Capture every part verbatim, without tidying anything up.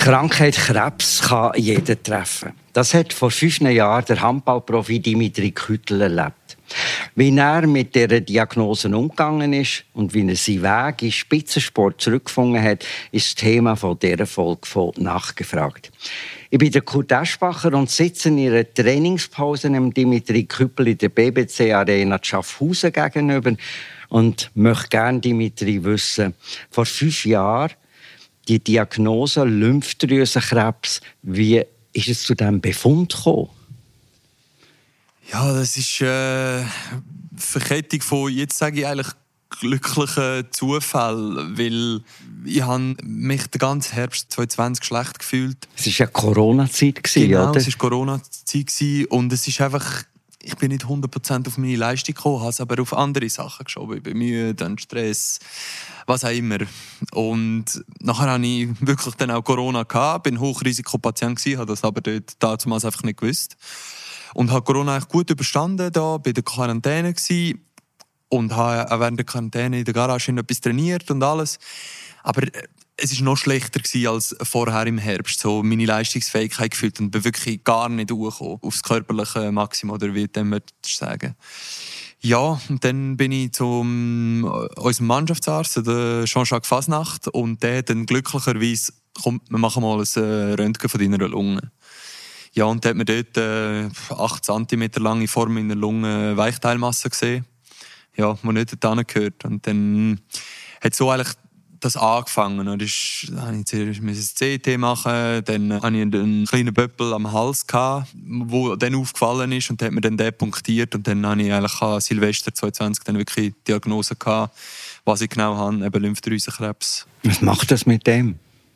Krankheit Krebs kann jeden treffen. Das hat vor fünf Jahren der Handballprofi Dimitri Küttl erlebt. Wie er mit dieser Diagnose umgegangen ist und wie er seinen Weg in Spitzensport zurückgefunden hat, ist das Thema von dieser Folge von «Nachgefragt». Ich bin der Kurt Eschbacher und sitze in einer Trainingspause dem Dimitri Küttl in der B B C Arena Schaffhausen gegenüber und möchte gerne Dimitri wissen, vor fünf Jahren die Diagnose Lymphdrüsenkrebs, wie ist es zu diesem Befund gekommen? Ja, das ist eine äh, Verkettung von, jetzt sage ich eigentlich, glücklichen Zufällen, weil ich habe mich den ganzen Herbst zwanzig zwanzig schlecht gefühlt. Es war ja Corona-Zeit, genau, oder? es war Corona-Zeit und es ist einfach, ich bin nicht hundert Prozent auf meine Leistung gekommen, habe es aber auf andere Sachen geschoben. Ich bin müde, dann Stress, was auch immer. Und nachher hatte ich wirklich dann auch Corona gehabt, bin Hochrisikopatient gewesen, habe das aber dort damals einfach nicht gewusst. Und habe Corona eigentlich gut überstanden, da bei der Quarantäne gewesen. Und habe auch während der Quarantäne in der Garage etwas trainiert und alles. Aber es war noch schlechter als vorher im Herbst. So meine Leistungsfähigkeit gefühlt und bin wirklich gar nicht hochgekommen aufs körperliche Maximum, oder wie dem würdest du sagen. Ja, und dann bin ich zu unserem Mannschaftsarzt, der Jean-Jacques Fasnacht, und der hat dann glücklicherweise, komm, wir machen mal ein Röntgen von deiner Lunge. Ja, und der hat mir dort äh, acht Zentimeter lange Form in der Lunge Weichteilmasse gesehen. Ja, die nicht dorthin gehört. Und dann hat so eigentlich das angefangen. Dann musste ich zuerst ein C T machen, dann hatte ich einen kleinen Böppel am Hals, der dann aufgefallen ist und hat mir dann den punktiert. Und dann hatte ich eigentlich an Silvester zwanzig zwanzig dann wirklich die Diagnose gehabt, was ich genau habe, eben Lymphdrüsenkrebs. Was macht das mit dem?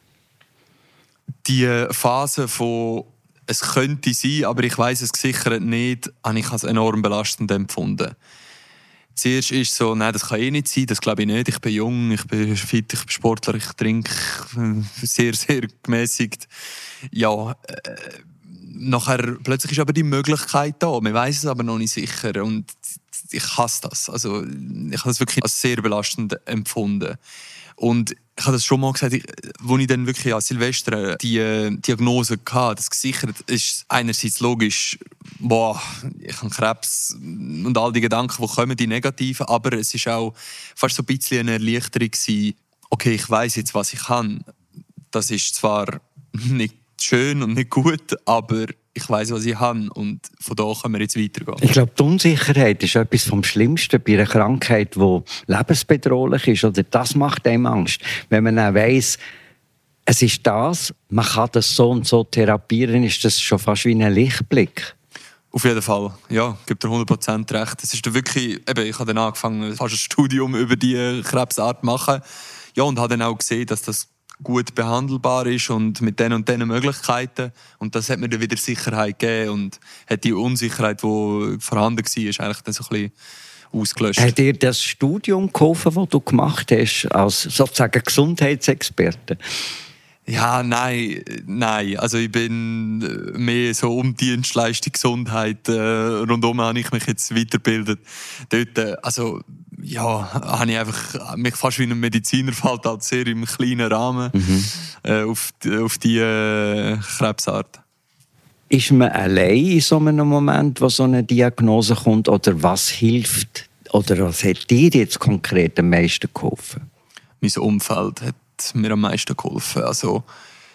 Die Phase von «Es könnte sein, aber ich weiss es gesichert nicht», habe ich als enorm belastend empfunden. Zuerst ist es so, nein, das kann eh nicht sein, das glaube ich nicht. Ich bin jung, ich bin fit, ich bin Sportler, ich trinke sehr, sehr gemäßigt. Ja, äh, nachher plötzlich ist aber die Möglichkeit da. Man weiss es aber noch nicht sicher und ich hasse das. Also, ich habe das wirklich als sehr belastend empfunden. Und ich habe das schon mal gesagt, als ich dann wirklich an Silvester die äh, Diagnose hatte, das gesichert ist, einerseits logisch, boah, ich habe Krebs und all die Gedanken, die kommen, die negativen, aber es ist auch fast so ein bisschen eine Erleichterung gewesen, okay, ich weiss jetzt, was ich kann. Das ist zwar nicht schön und nicht gut, aber ich weiss, was ich habe und von da können wir jetzt weitergehen. Ich glaube, die Unsicherheit ist etwas vom Schlimmsten bei einer Krankheit, die lebensbedrohlich ist. Oder das macht einem Angst. Wenn man auch weiss, es ist das, man kann das so und so therapieren, ist das schon fast wie ein Lichtblick. Auf jeden Fall, ja, ich gebe dir hundert Prozent recht. Es ist wirklich, eben, ich habe dann angefangen, fast ein Studium über die Krebsart zu machen. Ja, und habe dann auch gesehen, dass das gut behandelbar ist und mit den und diesen Möglichkeiten. Und das hat mir dann wieder Sicherheit gegeben und hat die Unsicherheit, die vorhanden war, ist eigentlich dann so ein bisschen ausgelöscht. Hat dir das Studium geholfen, das du gemacht hast, als sozusagen Gesundheitsexperte? Ja, nein, nein. Also ich bin mehr so um Dienstleistung, Gesundheit. Äh, rundum habe ich mich jetzt weitergebildet. Dort, äh, also ja, habe ich einfach mich fast wie ein Mediziner fällt halt sehr im kleinen Rahmen mhm. äh, auf die, auf die äh, Krebsart. Ist man allein in so einem Moment, wo so eine Diagnose kommt, oder was hilft oder was hat dir jetzt konkret am meisten geholfen? Mein Umfeld hat mir am meisten geholfen. Also,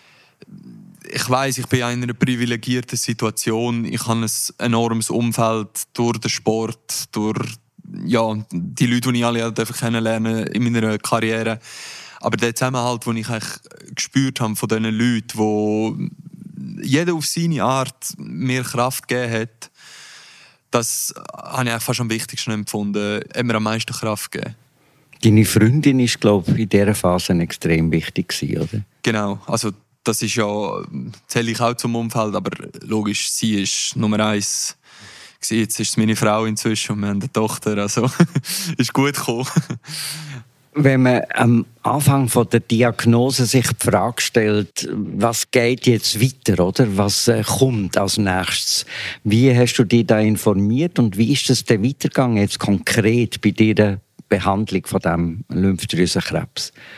ich weiss, ich bin in einer privilegierten Situation. Ich habe ein enormes Umfeld durch den Sport, durch ja, die Leute, die ich alle kennenlernen in meiner Karriere. Aber der Zusammenhalt, den ich eigentlich gespürt habe von diesen Leuten, wo jeder auf seine Art mir Kraft gegeben hat, das habe ich fast am wichtigsten empfunden, hat mir am meisten Kraft gegeben. Deine Freundin war, glaube ich, in dieser Phase extrem wichtig, oder? Genau, also das ist ja, zähle ich auch zum Umfeld, aber logisch, sie ist Nummer eins. Jetzt ist es meine Frau inzwischen und wir haben eine Tochter, also ist gut gekommen. Wenn man am Anfang von der Diagnose sich die Frage stellt, was geht jetzt weiter, oder? Was äh, kommt als nächstes? Wie hast du dich da informiert und wie ist das der Weitergang jetzt konkret bei dieser Behandlung von diesem Lymphdrüsenkrebs?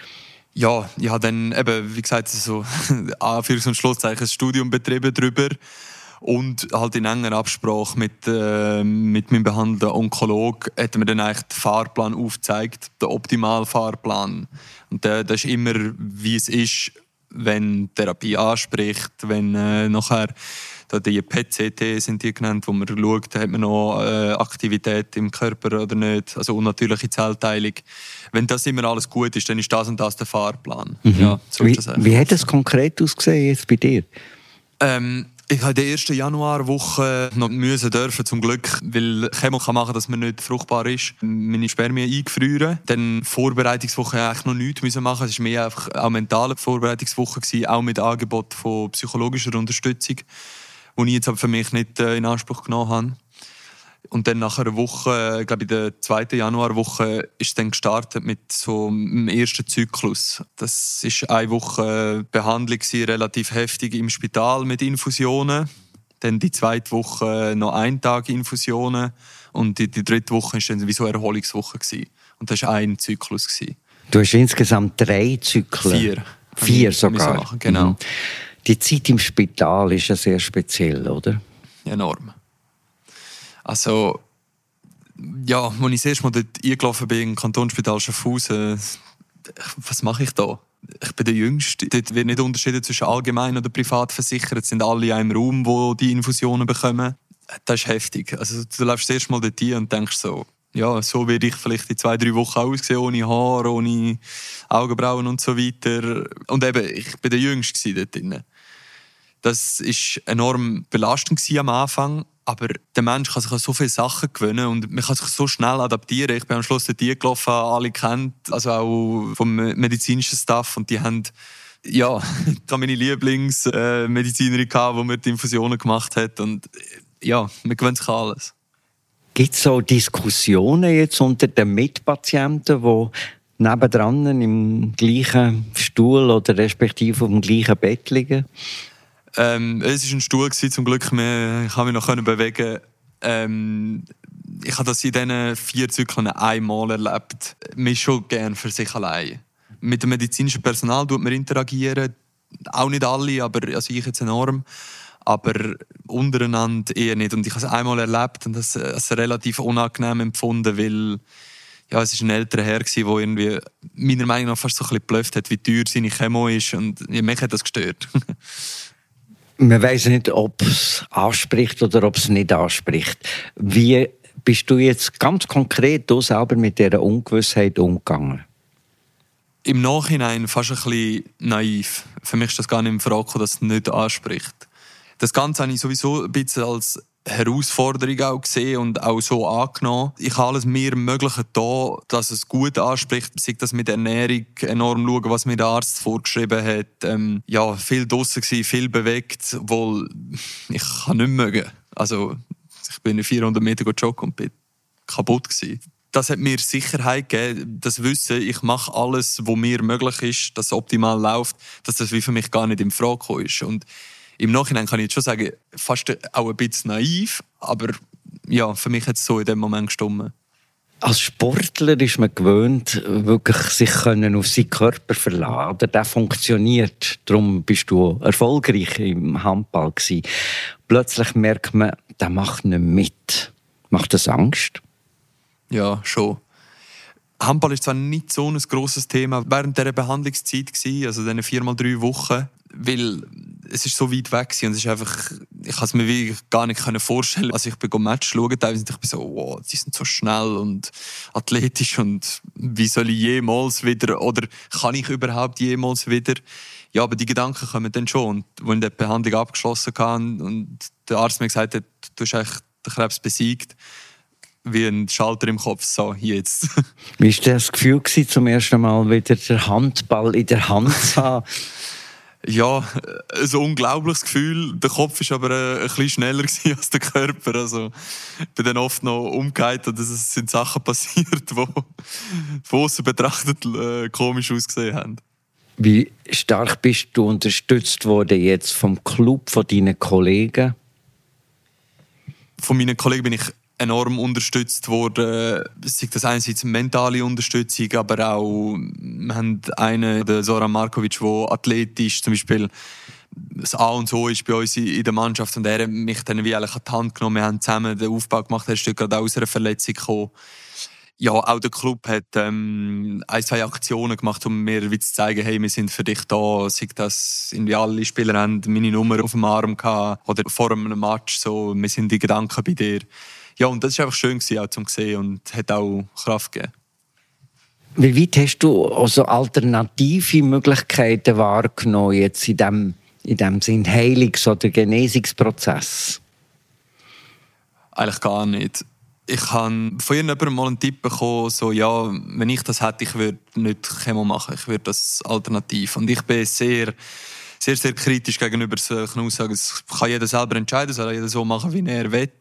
Ja, ich habe dann eben, wie gesagt, so Anführungs- und Schlusszeichen ein Studium betrieben darüber und halt in enger Absprache mit, äh, mit meinem behandelnden Onkologen hat mir dann eigentlich den Fahrplan aufgezeigt, den optimalen Fahrplan. Und der, der ist immer, wie es ist, wenn Therapie anspricht, wenn äh, nachher da die P E T-C T sind die genannt, wo man schaut, hat man noch äh, Aktivität im Körper oder nicht, also unnatürliche Zellteilung. Wenn das immer alles gut ist, dann ist das und das der Fahrplan. Mhm. Ja, so wie das wie hat das konkret ausgesehen jetzt bei dir? Ähm, ich habe in der ersten Januarwoche noch müssen dürfen, zum Glück, weil Chemo kann machen, dass man nicht fruchtbar ist, meine Spermien eingefrieren. Dann Vorbereitungswoche eigentlich noch nichts müssen machen. Es war mehr einfach eine mentale Vorbereitungswoche gewesen, auch mit Angebot von psychologischer Unterstützung, die ich jetzt aber für mich nicht äh, in Anspruch genommen habe. Und dann nach einer Woche, ich glaube in der zweiten Januarwoche, ist es dann gestartet mit so einem ersten Zyklus. Das war eine Woche Behandlung, relativ heftig im Spital mit Infusionen. Dann die zweite Woche noch ein Tag Infusionen. Und die, die dritte Woche war dann wie so eine Erholungswoche. Und das war ein Zyklus. Du hast insgesamt drei Zyklen. Vier. Vier sogar. Machen, genau. Mhm. Die Zeit im Spital ist ja sehr speziell, oder? Enorm. Also, ja, als ich das erste Mal dort eingelaufen bin, im Kantonsspital Schaffhausen, was mache ich da? Ich bin der Jüngste. Dort wird nicht unterschieden zwischen allgemein oder privat versichert. Es sind alle in einem Raum, wo die Infusionen bekommen. Das ist heftig. Also, du läufst das erste Mal dort ein und denkst so, ja, so werde ich vielleicht in zwei, drei Wochen aussehen, ohne Haar, ohne Augenbrauen und so weiter. Und eben, ich bin der Jüngste dort drin. Das war enorm belastend am Anfang. Aber der Mensch kann sich an so viele Sachen gewöhnen und man kann sich so schnell adaptieren. Ich bin am Schluss dort gelaufen, alle kennt, also auch vom medizinischen Staff. Und die haben, ja, ich habe meine Lieblingsmedizinerin gehabt, die mir die Infusionen gemacht hat. Und ja, man gewöhnt sich an alles. Gibt es so Diskussionen jetzt unter den Mitpatienten, die nebendran im gleichen Stuhl oder respektive auf dem gleichen Bett liegen? Ähm, es war ein Stuhl, zum Glück. Ich konnte mich noch bewegen. Ähm, ich habe das in diesen vier Zyklen einmal erlebt. Man ist schon gerne für sich allein. Mit dem medizinischen Personal tut man interagieren. Auch nicht alle, aber also ich jetzt enorm. Aber untereinander eher nicht. Und ich habe es einmal erlebt und das als relativ unangenehm empfunden, weil ja, es war ein älterer Herr, der irgendwie meiner Meinung nach fast so ein bisschen geblufft hat, wie teuer seine Chemo ist. Und ja, mich hat das gestört. Man weiss nicht, ob es anspricht oder ob es nicht anspricht. Wie bist du jetzt ganz konkret du selber mit dieser Ungewissheit umgegangen? Im Nachhinein fast ein bisschen naiv. Für mich ist das gar nicht in Frage, dass es nicht anspricht. Das Ganze habe ich sowieso ein bisschen als Herausforderung auch gesehen und auch so angenommen. Ich habe alles mir Mögliche da, dass es gut anspricht. Sei das mit Ernährung, enorm schauen, was mir der Arzt vorgeschrieben hat. Ähm, ja, viel draussen gewesen, viel bewegt, obwohl ich kann nicht mögen. Also ich bin vierhundert Meter joggen und bin kaputt gewesen. Das hat mir Sicherheit gegeben, das Wissen, ich mache alles, was mir möglich ist, dass es optimal läuft, dass das wie für mich gar nicht in Frage gekommen ist. Und im Nachhinein kann ich jetzt schon sagen, fast auch ein bisschen naiv, aber ja, für mich hat es so in dem Moment gestimmt. Als Sportler ist man gewöhnt, wirklich sich können auf seinen Körper verlassen. Oder der funktioniert. Darum bist du erfolgreich im Handball gewesen. Plötzlich merkt man, der macht nicht mit. Macht das Angst? Ja, schon. Handball ist zwar nicht so ein grosses Thema während dieser Behandlungszeit gewesen, also diese vier mal drei Wochen, weil es ist so weit weg und es ist einfach, ich kann es mir wirklich gar nicht vorstellen. Also ich bin go Match schauen, teilweise ich bin so, wow, die sind so schnell und athletisch und wie soll ich jemals wieder, oder kann ich überhaupt jemals wieder? Ja, aber die Gedanken kommen dann schon. Und als ich die Behandlung abgeschlossen habe und der Arzt mir gesagt hat, du hast eigentlich den Krebs besiegt, wie ein Schalter im Kopf, so, jetzt. Wie war das Gefühl, zum ersten Mal wieder den Handball in der Hand zu haben? Ja, ein unglaubliches Gefühl. Der Kopf war aber ein bisschen schneller als der Körper. Also, ich bin dann oft noch umgekehrt und es sind Sachen passiert, die von aussen betrachtet äh, komisch ausgesehen haben. Wie stark bist du unterstützt worden jetzt vom Club, von deinen Kollegen? Von meinen Kollegen bin ich enorm unterstützt worden. Sei das einerseits mentale Unterstützung, aber auch, wir haben einen, den Zoran Markovic, der athletisch zum Beispiel das A und O ist bei uns in der Mannschaft und er hat mich dann wie eigentlich an die Hand genommen. Wir haben zusammen den Aufbau gemacht, er ist gerade aus einer Verletzung gekommen. Ja, auch der Club hat ähm, ein, zwei Aktionen gemacht, um mir zu zeigen, hey, wir sind für dich da. Sei das, irgendwie alle Spieler haben meine Nummer auf dem Arm gehabt oder vor einem Match, so, wir sind die Gedanken bei dir. Ja, und das war einfach schön gewesen, auch zum sehen und hat auch Kraft gegeben. Wie weit hast du also alternative Möglichkeiten wahrgenommen jetzt in diesem in dem Sinn Heilungs- oder Genesungsprozess? Eigentlich gar nicht. Ich habe von jemandem mal einen Tipp bekommen, so, ja, wenn ich das hätte, ich würde nicht Chemo machen, ich würde das alternativ. Und ich bin sehr, sehr, sehr kritisch gegenüber solchen Aussagen. Das kann jeder selber entscheiden, soll jeder so machen, wie er will.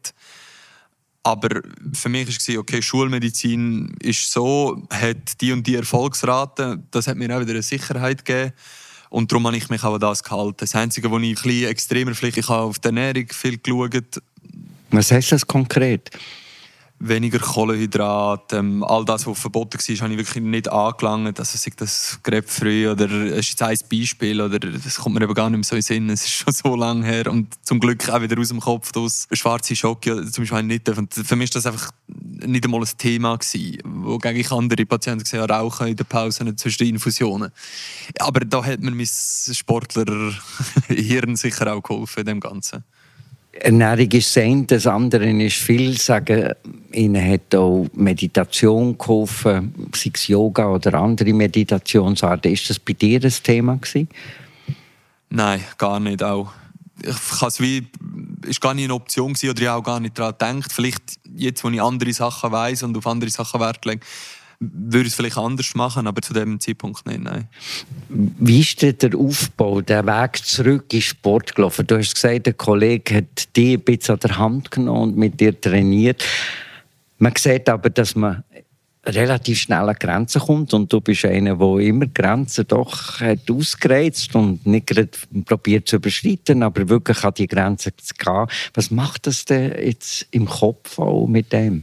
Aber für mich war es, okay, Schulmedizin ist so, hat die und die Erfolgsrate, das hat mir auch wieder eine Sicherheit gegeben. Und darum habe ich mich auch an das gehalten. Das Einzige, wo ich ein bisschen extremer, vielleicht ich habe auf die Ernährung viel geschaut. Was heißt das konkret? Weniger Kohlenhydrate, ähm, all das, was verboten war, habe ich wirklich nicht angelangt. Also sei das Grapefruit oder es ist jetzt ein Beispiel, oder das kommt mir eben gar nicht mehr so in den Sinn. Es ist schon so lange her und zum Glück auch wieder aus dem Kopf aus. Schwarze Schoki zum Beispiel nicht dürfen. Für mich war das einfach nicht einmal ein Thema gewesen, wogegen ich andere Patienten gesehen habe, rauchen in der Pause zwischen den Infusionen. Aber da hat mir mein Sportler-Hirn sicher auch geholfen in dem Ganzen. Ernährung ist sein, das andere ist viel. Sagen, Ihnen hat auch Meditation geholfen, sei es Yoga oder andere Meditationsarten. Ist das bei dir ein Thema gewesen? Nein, gar nicht. Auch. Ich es wie, ist gar nicht eine Option gewesen, oder ich auch gar nicht daran gedacht. Vielleicht jetzt, wo ich andere Sachen weiss und auf andere Sachen Wert lege, würde ich es vielleicht anders machen, aber zu dem Zeitpunkt nicht, nein. Wie ist denn der Aufbau, der Weg zurück in den Sport gelaufen? Du hast gesagt, der Kollege hat dich ein bisschen an der Hand genommen und mit dir trainiert. Man sieht aber, dass man relativ schnell an Grenzen kommt und du bist einer, der immer Grenzen doch hat ausgereizt und nicht gerade probiert zu überschreiten, aber wirklich an die Grenzen zu gehen. Was macht das denn jetzt im Kopf auch mit dem?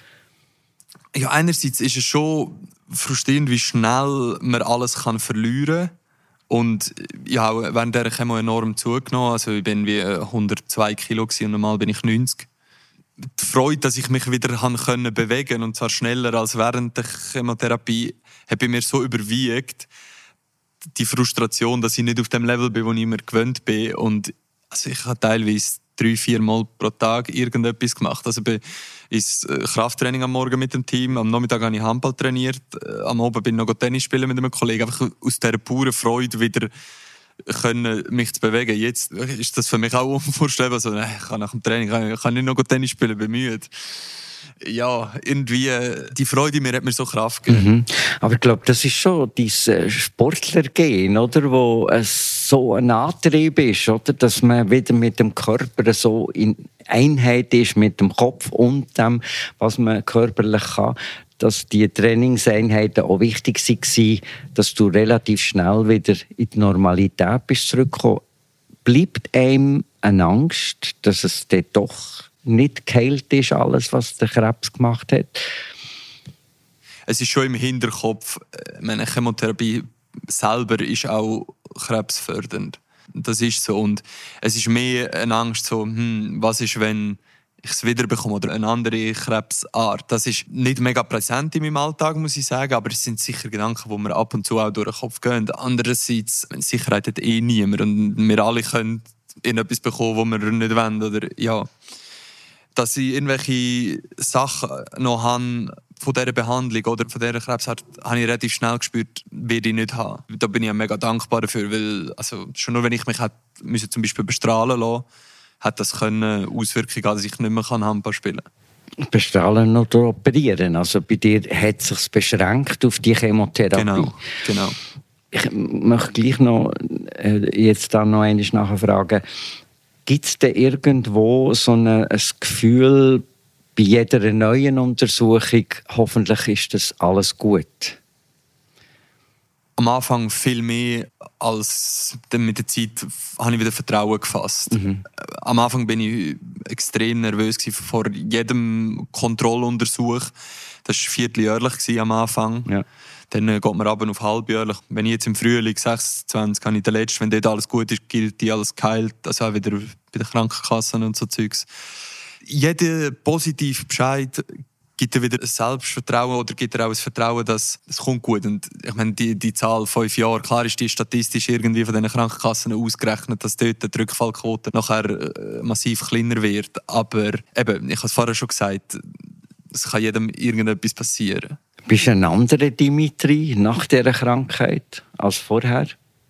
Ja, einerseits ist es schon frustrierend, wie schnell man alles kann verlieren kann. Und ja, während der Chemo enorm zugenommen. Also ich bin wie hundertzwei Kilo und normal bin ich neunzig. Die Freude, dass ich mich wieder können bewegen und zwar schneller als während der Chemotherapie, hat bei mir so überwiegt. Die Frustration, dass ich nicht auf dem Level bin, wo ich immer gewöhnt bin. Und also ich habe teilweise drei, vier Mal pro Tag irgendetwas gemacht. Also bin ins Krafttraining am Morgen mit dem Team, am Nachmittag habe ich Handball trainiert, am Abend bin ich noch Tennis spielen mit einem Kollegen. Einfach aus dieser puren Freude wieder können, mich zu bewegen. Jetzt ist das für mich auch unvorstellbar. Also, ich kann nach dem Training kann, kann nicht noch Tennis spielen, bin müde. Ja, irgendwie, die Freude in mir hat mir so Kraft gegeben. Mhm. Aber ich glaube, das ist schon dein Sportlergehen, oder? Wo es so ein Antrieb ist, oder? Dass man wieder mit dem Körper so in Einheit ist, mit dem Kopf und dem, was man körperlich kann. Dass die Trainingseinheiten auch wichtig waren, dass du relativ schnell wieder in die Normalität bist zurückgekommen. Bleibt einem eine Angst, dass es dort doch nicht geheilt ist, alles, was der Krebs gemacht hat? Es ist schon im Hinterkopf, meine Chemotherapie selber ist auch krebsfördernd. Das ist so. Und es ist mehr eine Angst, so, hm, was ist, wenn ich es wieder bekomme oder eine andere Krebsart. Das ist nicht mega präsent in meinem Alltag, muss ich sagen, aber es sind sicher Gedanken, die mir ab und zu auch durch den Kopf gehen. Andererseits, Sicherheit hat eh niemand und wir alle können irgendetwas bekommen, was wir nicht wollen. Oder, ja. Dass ich irgendwelche Sachen noch habe von dieser Behandlung oder von dieser Krebsart, habe ich relativ schnell gespürt, werde ich nicht haben. Da bin ich mega dankbar dafür, weil also, schon nur wenn ich mich hätte, müssen zum Beispiel bestrahlen lassen, hat das können Auswirkungen, dass ich nicht mehr Handball spielen kann. Bestrahlen oder operieren? Also bei dir hat es sich beschränkt auf die Chemotherapie? Genau, genau. Ich möchte gleich noch äh, jetzt dann noch einmal nachfragen. Gibt es denn irgendwo so eine, ein Gefühl bei jeder neuen Untersuchung, hoffentlich ist das alles gut? am Anfang viel mehr als mit der Zeit habe ich wieder Vertrauen gefasst. Mhm. Am Anfang bin ich extrem nervös vor jedem Kontrolluntersuch. Das war vierteljährlich am Anfang. Ja. Dann geht man runter auf halbjährlich. Wenn ich jetzt im Frühling sechsundzwanzig habe ich den letzten, wenn dort alles gut ist, gilt die alles geheilt. Also auch wieder bei den Krankenkassen und so Zeugs. Jeder positive Bescheid gibt dir wieder ein Selbstvertrauen oder gibt dir auch ein Vertrauen, dass es kommt gut. Und ich meine, die, die Zahl fünf Jahre, klar ist die statistisch irgendwie von den Krankenkassen ausgerechnet, dass dort die Rückfallquote nachher äh, massiv kleiner wird. Aber eben, ich habe es vorher schon gesagt, es kann jedem irgendetwas passieren. Bist du ein anderer Dimitri nach dieser Krankheit als vorher?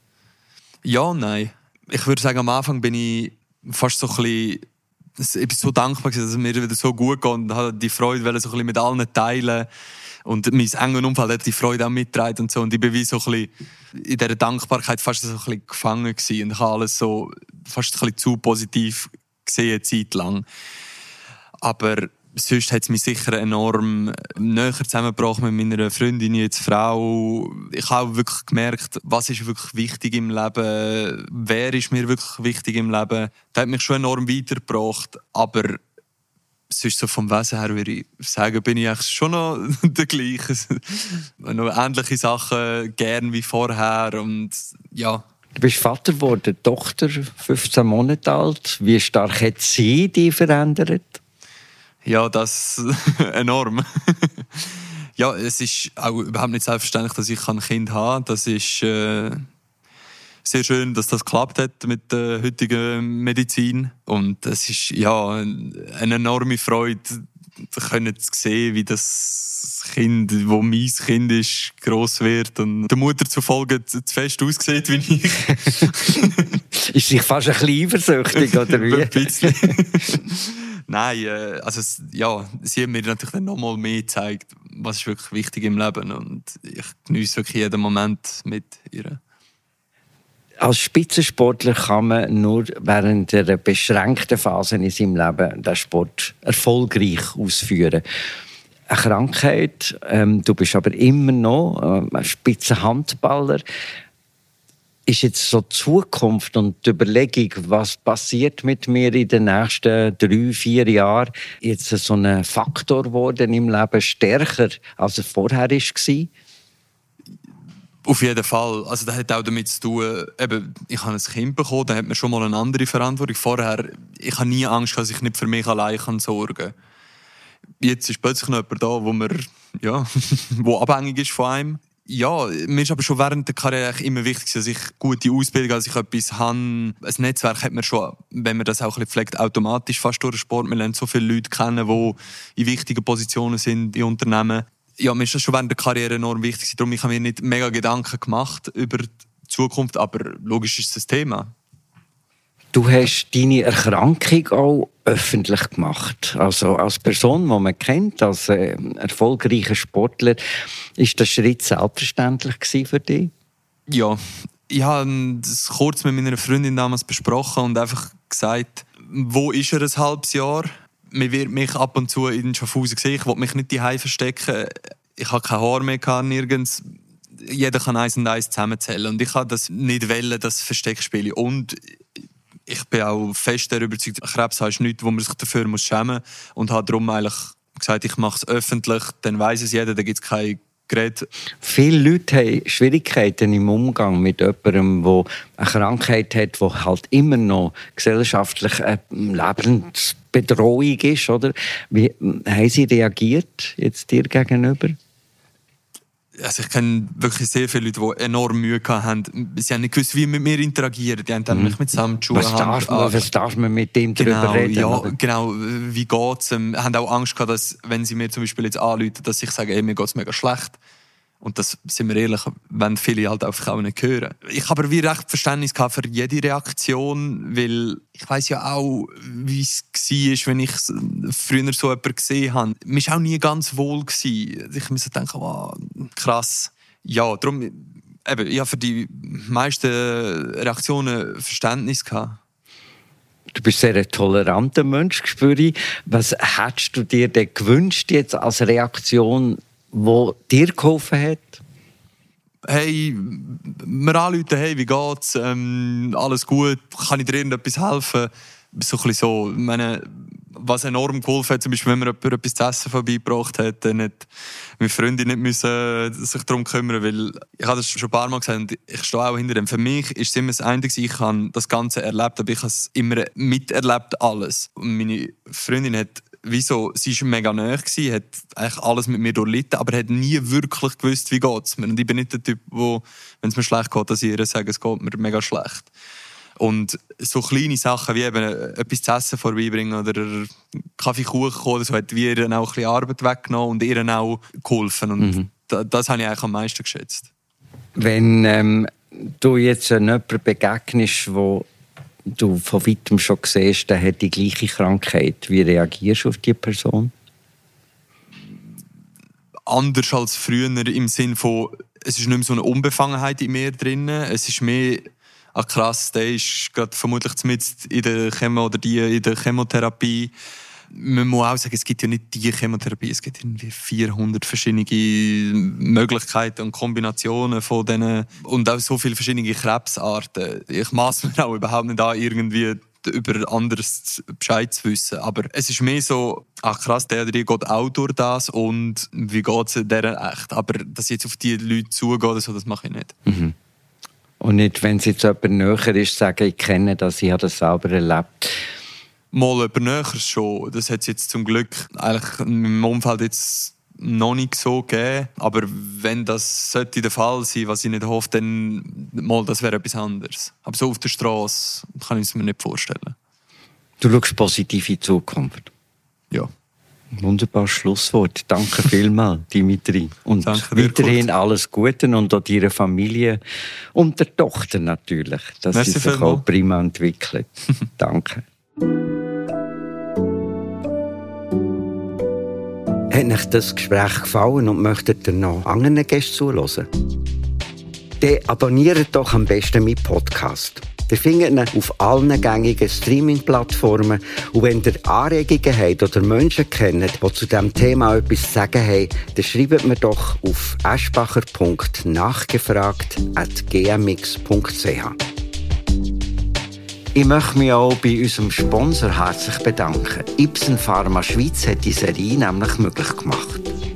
Ja, nein. Ich würde sagen, am Anfang bin ich fast so ein bisschen ich bin so dankbar, dass es mir wieder so gut geht und habe die Freude so ein bisschen mit allen teilen. Und mein engen Umfeld hat die Freude auch mitgetragen und so. Und ich bin wie so ein bisschen in dieser Dankbarkeit fast so ein bisschen gefangen gewesen. Und ich habe alles so fast ein bisschen zu positiv gesehen, eine Zeit lang. Aber sonst hat es mich sicher enorm näher zusammengebracht mit meiner Freundin, jetzt Frau. Ich habe auch wirklich gemerkt, was ist wirklich wichtig im Leben, wer ist mir wirklich wichtig im Leben. Das hat mich schon enorm weitergebracht, aber sonst so vom Wesen her würde ich sagen, bin ich eigentlich schon noch der gleiche. Noch ähnliche Sachen, gern wie vorher und ja. Du bist Vater geworden, Tochter, fünfzehn Monate alt. Wie stark hat sie dich verändert? Ja, das enorm. Ja, es ist auch überhaupt nicht selbstverständlich, dass ich ein Kind habe. Das ist äh, sehr schön, dass das geklappt hat mit der heutigen Medizin. Und es ist ja eine enorme Freude, können zu sehen, wie das Kind, wo mein Kind ist, gross wird und der Mutter zufolge zu fest aussieht wie ich. Ist sich fast ein bisschen eifersüchtig, oder wie? Ein bisschen. Nein, äh, also ja, sie hat mir natürlich dann noch mal mehr gezeigt, was ist wirklich wichtig im Leben und ich genieße wirklich jeden Moment mit ihr. Als Spitzensportler kann man nur während einer beschränkten Phase in seinem Leben den Sport erfolgreich ausführen. Eine Krankheit, ähm, du bist aber immer noch äh, ein Spitzenhandballer. Ist jetzt so die Zukunft und die Überlegung, was passiert mit mir in den nächsten drei, vier Jahren, jetzt so ein Faktor geworden im Leben, stärker als er vorher war? Auf jeden Fall. Also das hat auch damit zu tun, eben, ich habe ein Kind bekommen, dann hat man schon mal eine andere Verantwortung. Vorher, ich habe nie Angst, dass ich nicht für mich allein sorgen kann. Jetzt ist plötzlich noch jemand da, wo, man, ja, wo abhängig ist von einem. Ja, mir ist aber schon während der Karriere immer wichtig, dass ich gute Ausbildung, dass ich etwas habe. Ein Netzwerk hat man schon, wenn man das auch ein bisschen pflegt, automatisch fast durch den Sport. Man lernt so viele Leute kennen, die in wichtigen Positionen sind in Unternehmen. Ja, mir ist das schon während der Karriere enorm wichtig. Darum habe ich mir nicht mega Gedanken gemacht über die Zukunft, aber logisch ist es das Thema. Du hast deine Erkrankung auch öffentlich gemacht. Also als Person, die man kennt, als äh, erfolgreicher Sportler, ist der Schritt selbstverständlich gewesen für dich? Ja, ich habe das kurz mit meiner Freundin damals besprochen und einfach gesagt, wo ist er ein halbes Jahr? Man wird mich ab und zu in Schaffhausen sehen. Ich will mich nicht daheim verstecken. Ich habe kein Haar mehr gehabt, nirgends. Jeder kann eins und eins zusammenzählen. Und ich wollte das nicht wollen, das Versteckspiel. Und ich bin auch fest darüber überzeugt, Krebs ist nichts, wo man sich dafür schämen muss. Und habe darum eigentlich gesagt, ich mache es öffentlich, dann weiss es jeder, da gibt es kein Gerät. Viele Leute haben Schwierigkeiten im Umgang mit jemandem, der eine Krankheit hat, die halt immer noch gesellschaftlich eine Lebensbedrohung ist. Oder? Wie haben sie reagiert jetzt dir gegenüber? Also ich kenne wirklich sehr viele Leute, die enorm Mühe hatten. Sie haben nicht gewusst, wie mit mir interagieren. Die haben dann mich mit Samtschuhen... Was darf man, was darf man mit dem genau, darüber reden? Ja, oder? genau. Wie geht es? Ähm, haben auch Angst gehabt, dass, wenn sie mir zum Beispiel jetzt anrufen, dass ich sage, hey, mir geht es mega schlecht. Und das, sind wir ehrlich, wenn viele halt einfach auch nicht hören. Ich habe aber wie recht Verständnis gehabt für jede Reaktion, weil ich weiss ja auch, wie es war, wenn ich früher so jemanden gesehen habe. Mir war auch nie ganz wohl gewesen. Ich musste denken, wow, krass. Ja, darum, eben, ich habe für die meisten Reaktionen Verständnis gehabt. Du bist sehr ein toleranter Mensch, spüre ich. Was hättest du dir denn gewünscht jetzt als Reaktion, wo dir geholfen hat? hey, mir anrufen, hey, wie geht's? Ähm, alles gut? Kann ich dir irgendetwas helfen? So ein bisschen so. Ich meine, was enorm geholfen hat, zum Beispiel, wenn mir jemand etwas zu essen vorbeigebracht hat, dann hat meine Freundin nicht müssen sich darum kümmern, weil ich habe das schon ein paar Mal gesagt und ich stehe auch hinter dem. Für mich ist es immer das eine, ich habe das Ganze erlebt, aber ich habe es immer miterlebt, alles. Und meine Freundin hat wieso, sie war mega nahe, hat eigentlich alles mit mir durchlitten, aber hat nie wirklich gewusst, wie es mir. Und ich bin nicht der Typ, wo, wenn es mir schlecht geht, dass ich ihr sage, es geht mir mega schlecht. Und so kleine Sachen wie eben etwas zu essen vorbeibringen oder Kaffee, Kuchen oder so, hat ihr auch ein bisschen Arbeit weggenommen und ihr auch geholfen. Und mhm. das, das habe ich eigentlich am meisten geschätzt. Wenn ähm, du jetzt jemandem begegnest, wo du von weitem schon siehst, der hat die gleiche Krankheit, wie reagierst du auf diese Person? Anders als früher im Sinne von, es ist nicht mehr so eine Unbefangenheit in mir drin, es ist mehr ah krass, der ist gerade vermutlich mitten in der Chemo oder die in der Chemotherapie. Man muss auch sagen, es gibt ja nicht die Chemotherapie, es gibt irgendwie vierhundert verschiedene Möglichkeiten und Kombinationen von denen und auch so viele verschiedene Krebsarten. Ich maß mir auch überhaupt nicht an, irgendwie über anderes Bescheid zu wissen. Aber es ist mehr so, ach krass, der oder die geht auch durch das und wie geht es denen echt? Aber dass ich jetzt auf die Leute zugehe oder so, das mache ich nicht. Mhm. Und nicht, wenn es jetzt jemand näher ist, sagen, ich kenne das, ich habe das selber erlebt. Mal jemand näher schon. Das hat es jetzt zum Glück eigentlich in meinem Umfeld jetzt noch nicht so gegeben. Aber wenn das sollte der Fall sein, was ich nicht hoffe, dann mal, das wäre etwas anderes. Aber so auf der Straße kann ich es mir nicht vorstellen. Du schaust positiv in die Zukunft. Ja. Wunderbares Schlusswort. Danke vielmals, Dimitri. Und Danke dir, weiterhin Kurt. alles Gute und auch deiner Familie und der Tochter natürlich, dass Merci sie sich vielmals. auch prima entwickelt. Danke. Hat euch das Gespräch gefallen und möchtet ihr noch anderen Gästen zuhören? Dann abonniert doch am besten meinen Podcast. Ihr findet ihn auf allen gängigen Streaming-Plattformen. Und wenn ihr Anregungen habt oder Menschen kennt, die zu diesem Thema etwas zu sagen haben, dann schreibt mir doch auf eschbacher punkt nachgefragt at g m x punkt c h. Ich möchte mich auch bei unserem Sponsor herzlich bedanken. Ipsen Pharma Schweiz hat die Serie nämlich möglich gemacht.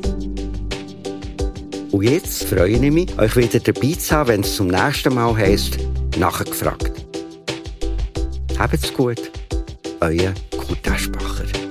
Und jetzt freue ich mich, euch wieder dabei zu haben, wenn es zum nächsten Mal heisst, nachgefragt. Habt's gut, euer Kurt Eschbacher.